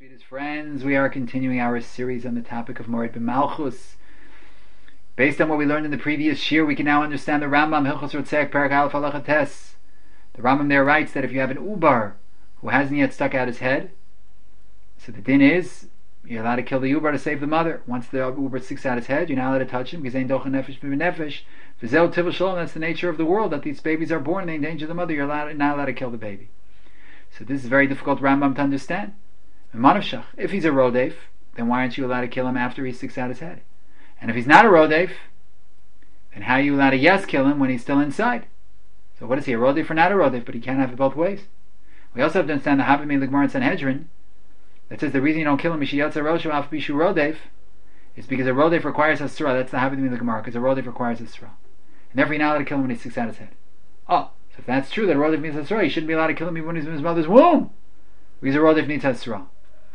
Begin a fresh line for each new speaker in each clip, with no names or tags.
Sweetest friends, we are continuing our series on the topic of Moed B'Malchus. Based on what we learned in the previous year, we can now understand the Rambam Hilchos Rotzeach Perek Aleph Halacha Tes. The Rambam there writes that if you have an ubar who hasn't yet stuck out his head, so the din is you're allowed to kill the ubar to save the mother. Once the ubar sticks out his head, you're not allowed to touch him because ain't dochen nefesh b'nefesh. V'zeu tivul shalom. That's the nature of the world, that these babies are born, they endanger the mother. You're not allowed to kill the baby. So this is very difficult Rambam to understand. If he's a rodef, then why aren't you allowed to kill him after he sticks out his head? And if he's not a rodef, then how are you allowed to kill him when he's still inside? So what is he, a rodef or not a rodef? But he can't have it both ways. We also have to understand the Havamim the Gemara in Sanhedrin that says the reason you don't kill him is because a rodef requires asra. That's the Havamim the Gemara, because a rodef requires asra, and therefore you're not allowed to kill him when he sticks out his head. So if that's true, that a rodef means asra, you shouldn't be allowed to kill him even when he's in his mother's womb, because a rodef needs asra.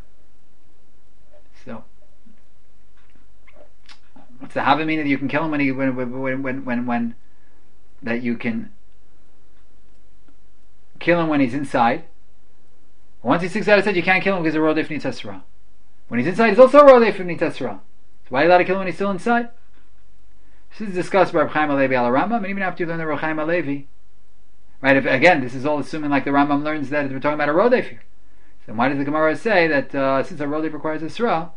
So, what's the Havamina that you can kill him when that you can kill him when he's inside? Once he sticks out his head, you can't kill him because a rodef needs hasra. When he's inside, he's also a rodef needs hasra. So why are you allowed to kill him when he's still inside? This is discussed by Reb Chaim Alevi al Rambam, and even after you learn the Reb Chaim Alevi, right? Again, this is all assuming like the Rambam learns that we're talking about a rodef here. So why does the Gemara say that since a rodef requires hasra?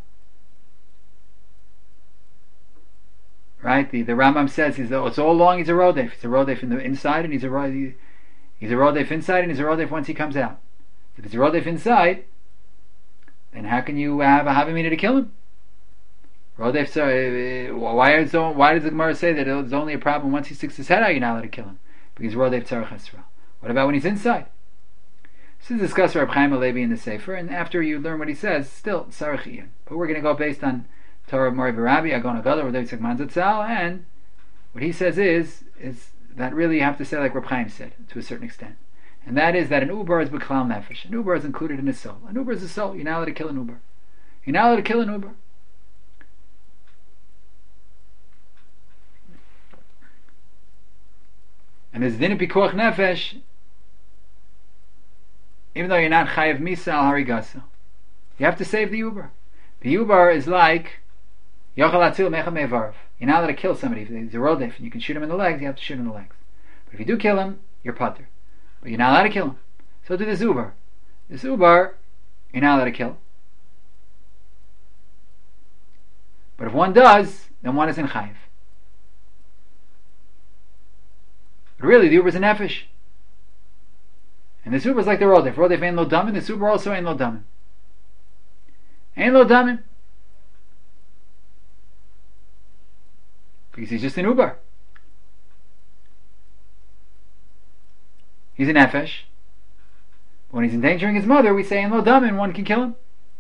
Right? The Rambam says it's all along he's a rodef. He's a rodef in the inside, and he's a rodef inside, and he's a rodef once he comes out. If it's a rodef inside, then how can you have a havamina to kill him? Rodef. So why does the Gemara say that it's only a problem once he sticks his head out? You're not allowed to kill him because rodef tzarech hasra. What about when he's inside? This is discussed by Reb Chaim Alevi in the Sefer, and after you learn what he says, still tzarech iyun. But we're going to go based on Torah of Mori Barabi, Agon Agadol, Rav Yitzchak Manzatzal, and what he says is that really you have to say like Reb Chaim said, to a certain extent. And that is that an ubar is b'klal nefesh. An ubar is included in his soul. An ubar is a soul. You're not allowed to kill an ubar. You're not allowed to kill an ubar. And there's din of pikuach nefesh, even though you're not chayav misa al harigasa. You have to save the ubar. The ubar is like yochal atzil mecha mevarv. You're not allowed to kill somebody. If he's a rodef and you can shoot him in the legs, you have to shoot him in the legs. But if you do kill him, you're pater. But you're not allowed to kill him. So to this ubar. This ubar, you're not allowed to kill. But if one does, then one is in chayiv. But really, the ubar is a nefesh. And this ubar is like the rodef. Rodef ain't lo damin. This ubar also ain't lo damin. Ain't lo damin. Because he's just an ubar. He's a nefesh. When he's endangering his mother, we say ain't lo damin, one can kill him.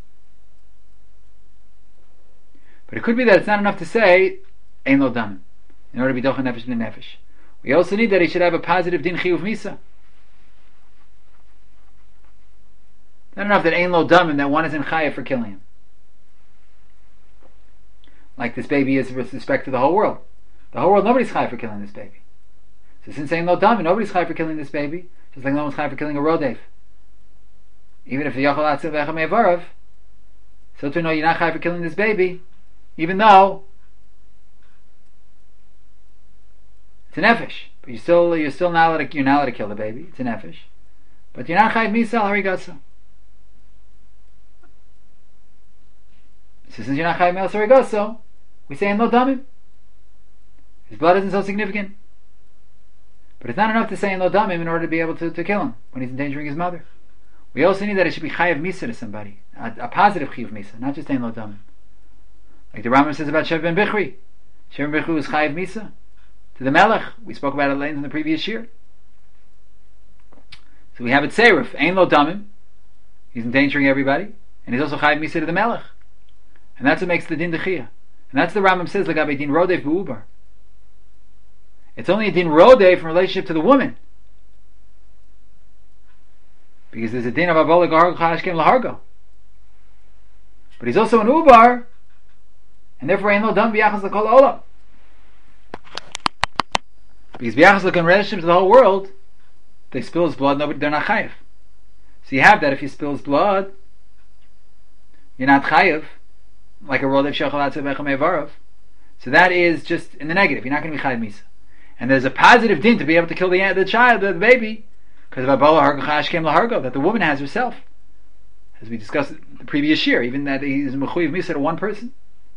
But it could be that it's not enough to say ain't lo damin in order to be dochen nefesh b'nei nefesh. We also need that he should have a positive din chiyuv misa. Not enough that ain't lo damin, that one is in chayav for killing him. Like this baby is with respect to the whole world. The whole world, nobody's chayav for killing this baby. So since ain't lo damin, nobody's chayav for killing this baby, just like no one's chayav for killing a rodef. Even if the yochal atzil ve'echa me'avarav, so to know you're not chayav for killing this baby, even though it's a nefesh, but you're still not allowed to kill the baby. It's a nefesh, but you're not chayav misal harigasa. So since you're not chayav misal harigasa, we say in lo damim. His blood isn't so significant. But it's not enough to say in lo damim in order to be able to kill him when he's endangering his mother. We also need that it should be chayav misa to somebody, a positive chayav misa, not just in lo damim. Like the Rambam says about Shev ben Bichri. Shev ben Bichri was chayav misa to the melech. We spoke about it in the previous year. So we have it seirif, ein lo damim. He's endangering everybody, and he's also chayav misa to the melech, and that's what makes the din dechiyah. And that's the Rambam says l'gabei din rodef b'ubar. It's only a din rodef in relationship to the woman, because there's a din of abol l'gargo chashkem l'hargo. But he's also an ubar, and therefore ain't no dam b'yachas l'kol olam. Because b'yachas l'kol in relationship to the whole world, they spill his blood, they're not chayiv. So you have that if he spills blood, you're not chayiv, like a rodev shechal atzav becha mevarov. So that is just in the negative. You're not going to be chayiv misa. And there's a positive din to be able to kill the child, the baby, because of abala hargo chashkem lahargo, that the woman has herself, as we discussed the previous year. Even that he's mechuyev misa to one person.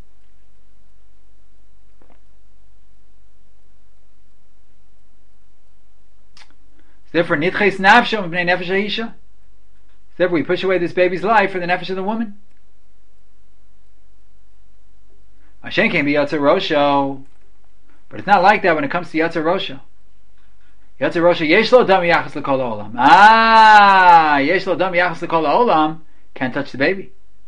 Therefore, nitches nafsho b'nei nefesh ha'isha. Therefore, we push away this baby's life for the nefesh of the woman. Hashem can be Yatzer Rosho, but it's not like that when it comes to Yatzer Rosho. Yatzer Rosho, yesh lo dam yachas l'kol ha'olam. Yesh lo dam yachas l'kol ha'olam, can't touch the baby.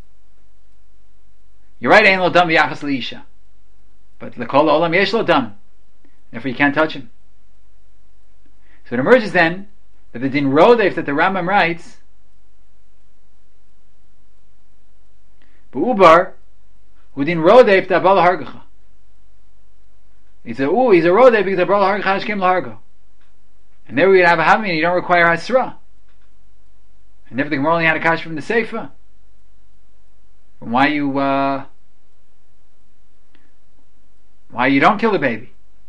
You're right, ain't lo dam yachas l'isha. But l'kol ha'olam yesh lo dam. Therefore, you can't touch him. So it emerges then that the din rodef that the Rambam writes, b'ubar, who din rodef da bala hargacha. He's a rodef because the bala hargacha hashkem lahargo. And there we would have a having, and you don't require hasra. And never the Gemara only had a kash from the Seifa. From why you don't kill the baby.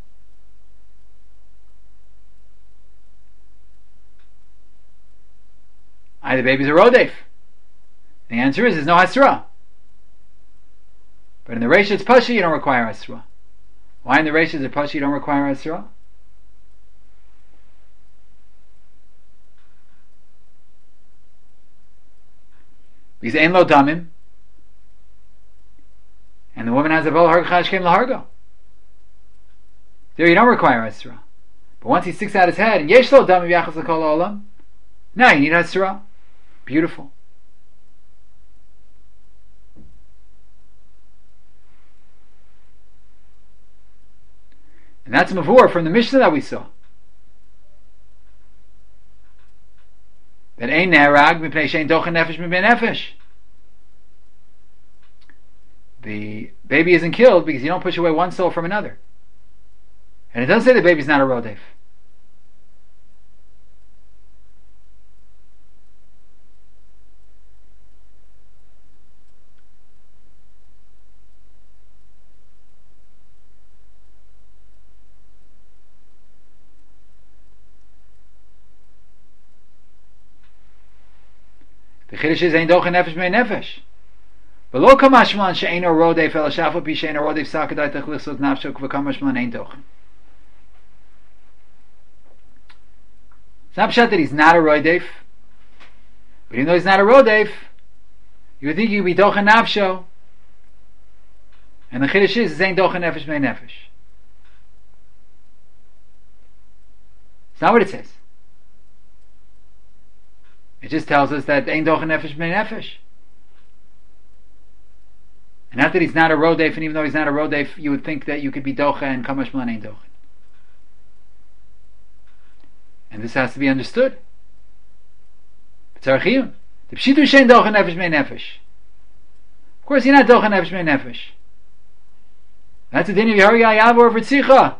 The baby's a rodef. The answer is there's no hasra. But in the Reisha it's pasha, you don't require hasra. Why in the Reisha is it pasha, you don't require hasra? Because ein lo damim, and the woman has a bol harga chashkem lahargo. There you don't require hasra. But once he sticks out his head, and yesh lo damim yachas l'kol ha'olam, now you need hasra. Beautiful. And that's mavur from the Mishnah that we saw. That ein nerag mipnei shein dochen nefesh mibei nefesh. The baby isn't killed because you don't push away one soul from another. And it doesn't say the baby's not a rodef. The chiddush is ein dochen nefesh mei nefesh. V'lo kamashman she'eino rodef el shafa pi she'eino rodef sakadai techlichsot nafsho k'v'kamashman ein dochen. It's not pshat that he's not a rodef, but even though he's not a rodef, you would think he would be dochen nafsho. And the chiddush is ein dochen nefesh mei nefesh. It's not what it says. It just tells us that ein dochen nefesh mei nefesh. And not that he's not a rodef, and even though he's not a rodef, you would think that you could be docha and kamash man ein dochen. And this has to be understood. It's archiyun. The pshitu shein dochen nefesh mei nefesh. Of course, you're not dochen nefesh mei nefesh. That's the din of Yeharya Yavor for Tzicha.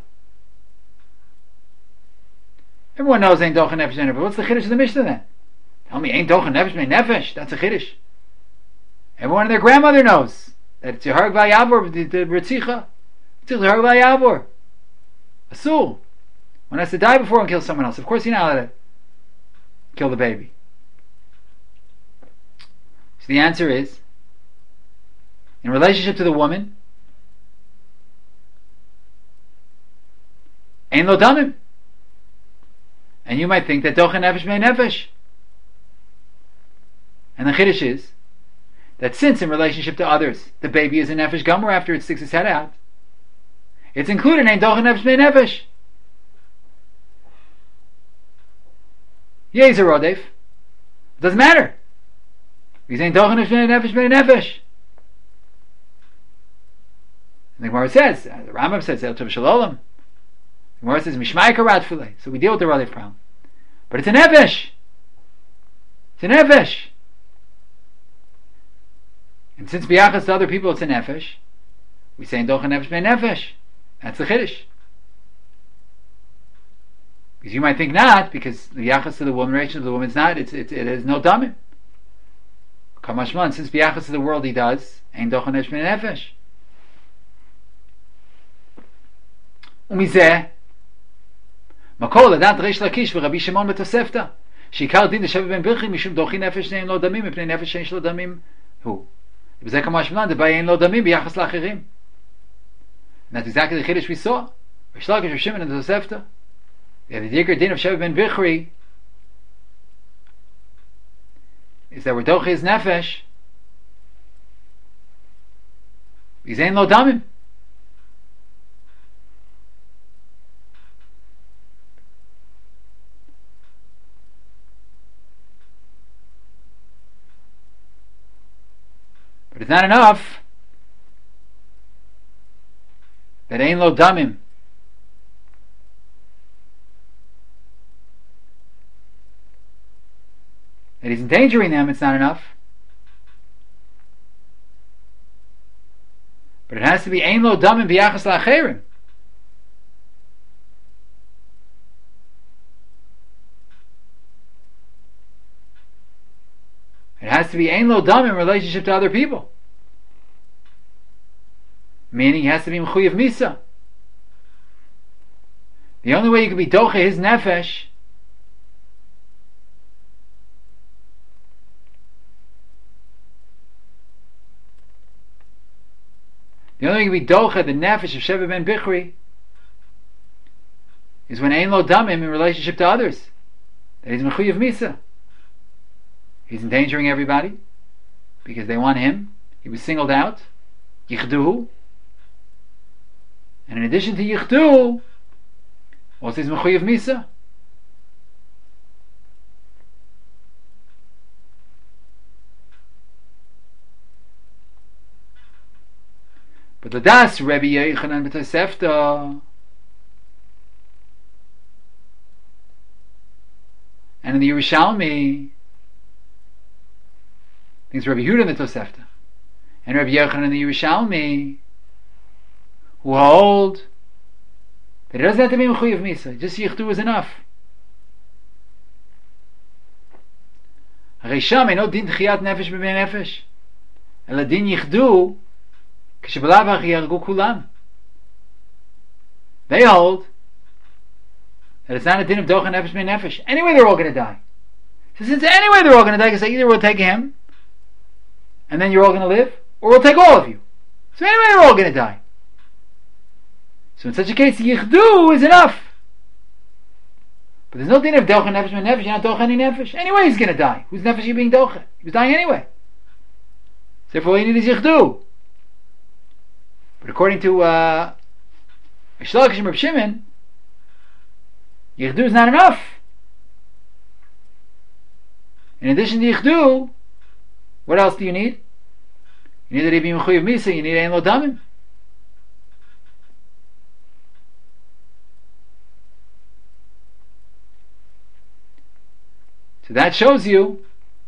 Everyone knows ein dochen nefesh mei nefesh. What's the chiddush of the Mishnah then? Tell me, ain't dochen nefesh mei nefesh. That's a chiddush. Everyone and their grandmother knows that it's Yeharg v'Yavor the Ritzicha. It's Yeharg v'Yavor. Asul. One has to die before and kill someone else. Of course, you're not allowed to kill the baby. So the answer is, in relationship to the woman, ein lo damim. And you might think that dochen nefesh mei nefesh. And the chiddush is that since in relationship to others the baby is a nefesh gomer after it sticks its head out, it's included in dochen nefesh mei nefesh. Yeah, he's a rodef. It doesn't matter. He's ain't dochen nefesh mei nefesh. And the Gemara says, the Rambam says, El Tov Shalom. The Gemara says, Mishmai karat filei. So we deal with the rodef problem. But it's a nefesh. It's a nefesh. And since biyachas to other people it's a nefesh, we say in dochen nefesh mei nefesh. That's the chiddush. Because you might think not, because the yachas to the woman, relation to the woman is not. It is no damim. Kamashman, since biyachas to the world he does, ein docha nefesh ben nefesh. Umizeh, מקור לדעת ריש לקיש ורבי שמעון בתוספתא שעיקר דין דשבע בן ברכי משום דוחי נפש שאין לו דמים מפני נפש שאין לו דמים הוא. וזה כמו השמלן דבעי אין לו דמים ביחס לאחרים. And that's exactly the chiddush we saw. Rish Lakish Rav Shimon in the Tosefta. The Diger din of Sheva ben Bichri is that we're dochi his nefesh. He's ein lo damim. But it's not enough that ein lo damim that he's endangering them. It's not enough, but it has to be ein lo damim b'yachas la'acherim. It has to be ein lo damim in relationship to other people. Meaning he has to be mechuyev misa. The only way you can be doche his nefesh the only way you can be doche the nefesh of Sheva ben Bichri is when ein lo damim in relationship to others. That he's mechuyev misa. He's endangering everybody because they want him. He was singled out. Yichdu. And in addition to Yichdu, also is Mechuyev Misa. But the Das Rebbe Yochanan b'Tosefta, and in the Yerushalmi, I think it's Rebbe Yehuda in the Tosefta, and Rebbe Yochanan in the Yerushalmi, who hold that it doesn't have to be Mechuyev Misa, just Yichdu is enough. Harei sham eino din tchiyat nefesh b'bnei nefesh, ela din Yichdu k'shebalav hach yargu kulam. They hold that it's not a din of docha nefesh b'nei nefesh. Anyway, they're all going to die. So since anyway they're all going to die, because either we'll take him, and then you're all going to live, or we'll take all of you. So anyway, they're all going to die. So in such a case, Yichdu is enough. But there's no din of docha nefesh ben nefesh. You're not docha any nefesh. Anyway, he's going to die. Whose nefesh are you being docha? He was dying anyway. So therefore, all you need is Yichdu. But according to Rish Lakish and Rav Shimon, Yichdu is not enough. In addition to Yichdu, what else do you need? You need that he be mechuyev misa. You need ein lo damim. So that shows you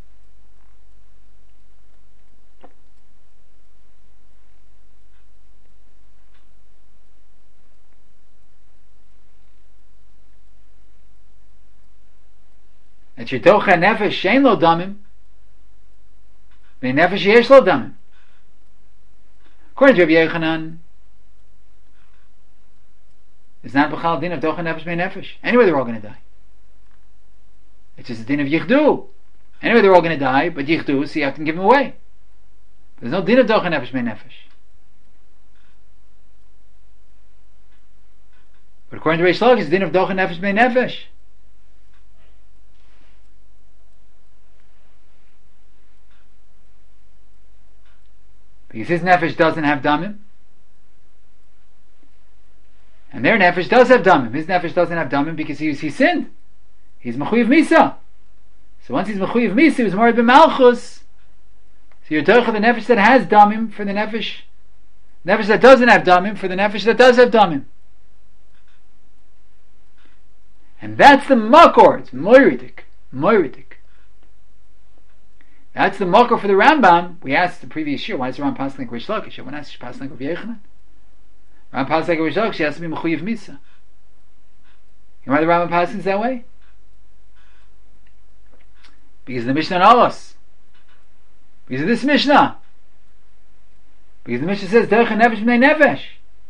that your docha nefesh ein lo damim, nefesh yesh lo damim. According to Rabbi Yochanan, it's not b'chal din of docha nefesh ben nefesh. Anyway, they're all going to die. It's just a din of Yichdu. Anyway, they're all going to die, but Yichdu, so you have to give them away. There's no din of docha nefesh ben nefesh. But according to Reish Lakish, it's din of docha nefesh ben nefesh. Because his nefesh doesn't have damim, and their nefesh does have damim. His nefesh doesn't have damim because he sinned. He's mechuyev misa. So once he's mechuyev misa, he was married by malchus. So you're docha the nefesh that has damim for the nefesh that doesn't have damim for the nefesh that does have damim. And that's the makor. It's moiridik. That's the makor for the Rambam. We asked the previous year, why is the Rambam passing like Rish Lakish? When asked passing like Rav Yochanan, Rambam passing like Rish Lakish, he has to be mechuyev misa. You know why the Rambam passes that way? Because the Mishnah knows Because of this Mishnah. Because the Mishnah says, Derech HaNefesh B'nei Nefesh.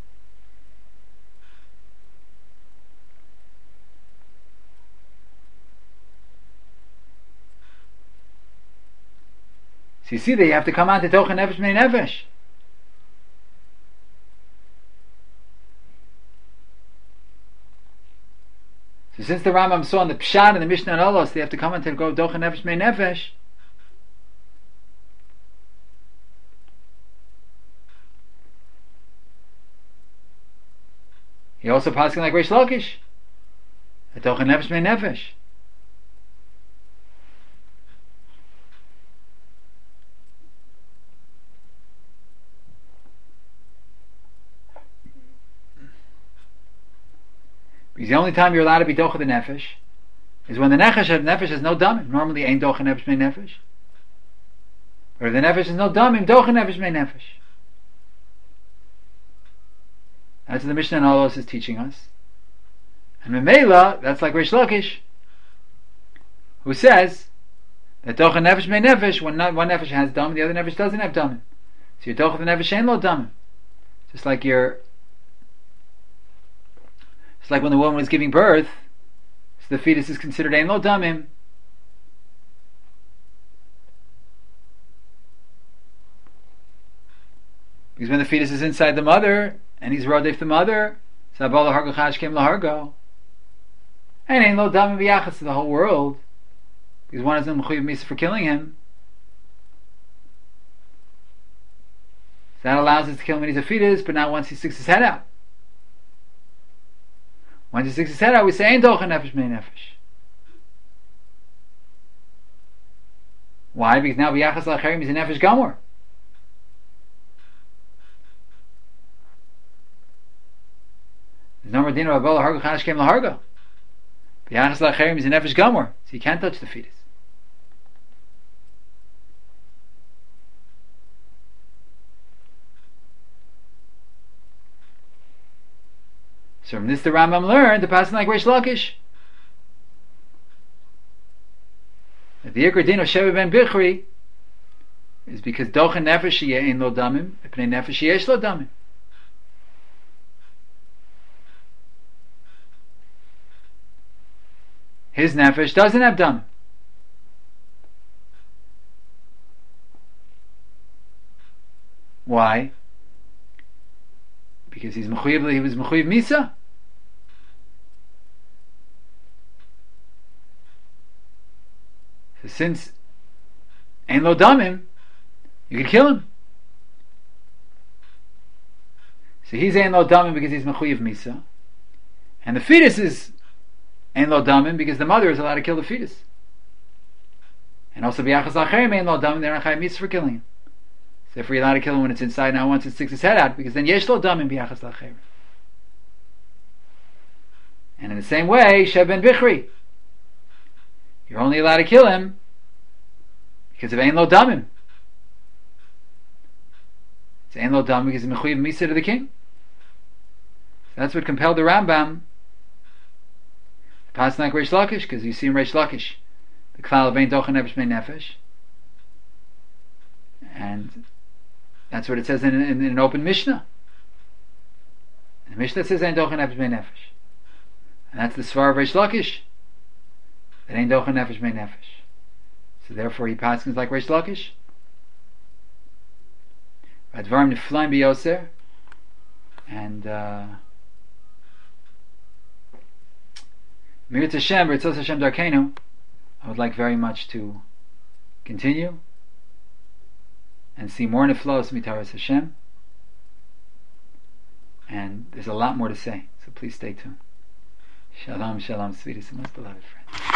So you see that you have to come on to Derech HaNefesh B'nei Nefesh. So since the Rambam saw in the Pshat and the Mishnah and Olos, they have to come on to go Derech HaNefesh B'nei Nefesh. He also passing like Reish Lakish. Derech HaNefesh B'nei Nefesh. Because the only time you're allowed to be Docha the Nefesh is when the Nefesh has no damim. Normally, ain't Docha Nefesh B'nei Nefesh. Or if the Nefesh has no damim, Docha Nefesh B'nei Nefesh. That's what the Mishnah and Olos is teaching us. And Memela, that's like Reish Lakish, who says that Docha Nefesh B'nei Nefesh, when one Nefesh has damim, the other Nefesh doesn't have damim. So you're Docha the Nefesh ain't lo damim. Just like it's like when the woman was giving birth, so the fetus is considered ein lo damim. Because when the fetus is inside the mother, and he's rodef the mother, so abol lahargo chash came lahargo. And ein lo damim b'yachas to the whole world, because one is in mechuyev misa for killing him. So that allows us to kill him when he's a fetus, but not once he sticks his head out. Once he sticks his head out, we say, Ein Docha Nefesh B'nei Nefesh. Why? Because now B'yachas L'Acherim is a Nefesh Gamor. There's no more din of Abol Hargo Chash Kem L'Hargo. B'yachas L'Acherim is a Nefesh Gamor, so you can't touch the fetus. So from this the Rambam learned the passing like Reish Lakish. That the Ikar Din of Sheva ben Bichri is because Docha Nefesh Yeh Ein Lo Damim, Epnei Nefesh Yesh Lo Damim. His Nefesh doesn't have Damim. Why? Because he was Mechuyev Misa. So since Ein Lo Damim, you could kill him. So he's Ein Lo Damim because he's Mechuyev Misa. And the fetus is Ein Lo Damim because the mother is allowed to kill the fetus. And also B'yachas L'Acherim Ein Lo Damim, they're not Chayav Misa for killing him. So if we're allowed to kill him when it's inside, now once it sticks its head out, because then Yesh Lo Damim B'yachas L'Acherim. And in the same way, Sheva ben Bichri, you're only allowed to kill him because of Ein Lo Damim. It's Ein Lo Damim because he's Mechuyev Misa to the king. So that's what compelled the Rambam to pass like Reish Lakish, because you see in Reish Lakish the klal of Ein Docha Nefesh B'nei Nefesh, and that's what it says in an open Mishnah. And the Mishnah says Ein Docha Nefesh B'nei Nefesh, and that's the Svar of Reish Lakish, that Ein Docha Nefesh B'nei Nefesh. So therefore he passes like Reish Lakish. Advarim Niflaim B'Yoser, and Mirat Hashem, B'Ritzos Hashem Darkeinu, I would like very much to continue and see more Niflos Mitaras Hashem, and there's a lot more to say, so please stay tuned. Shalom, shalom, sweetest and most beloved friends.